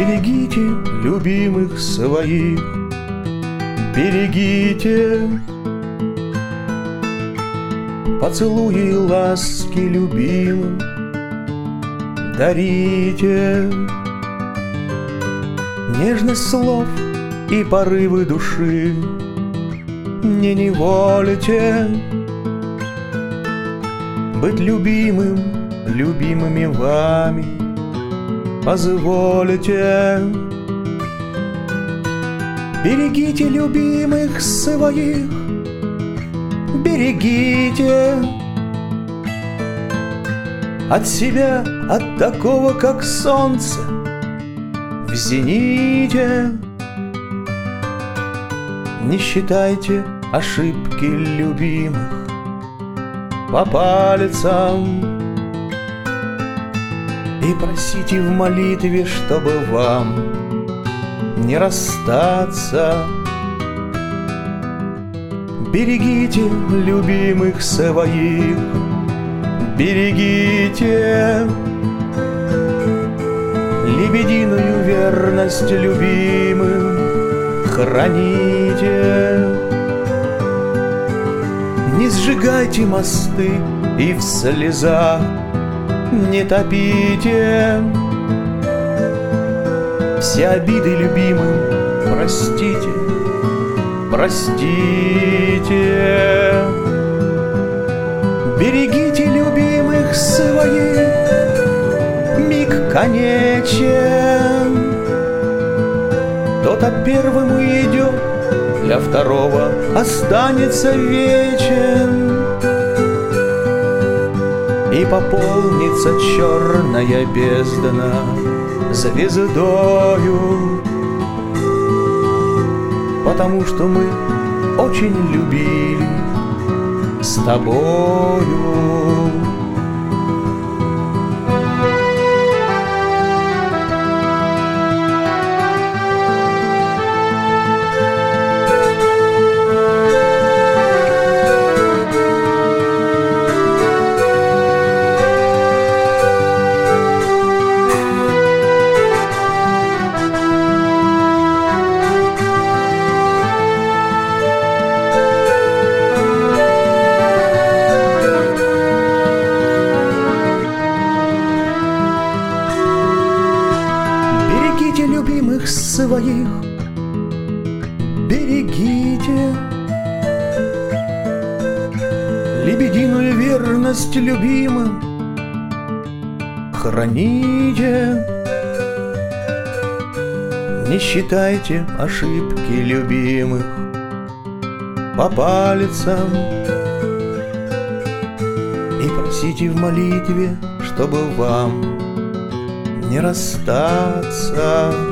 Берегите любимых своих, берегите поцелуи и ласки любимым, дарите нежность слов и порывы души, не неволите быть любимым, любимыми вами позволите. Берегите любимых своих, берегите от себя, от такого, как солнце в зените. Не считайте ошибки любимых по пальцам и просите в молитве, чтобы вам не расстаться. Берегите любимых своих, берегите лебединую верность любимым, храните. Не сжигайте мосты и в слезах не топите. Все обиды любимым простите, простите. Берегите любимых своих, миг конечен. Кто-то первым уйдет, для второго останется вечен. И пополнится черная бездна звездою, потому что мы очень любили с тобою. Берегите любимых своих, берегите лебединую верность любимым, храните. Не считайте ошибки любимых по пальцам и просите в молитве, чтобы вам не расстаться.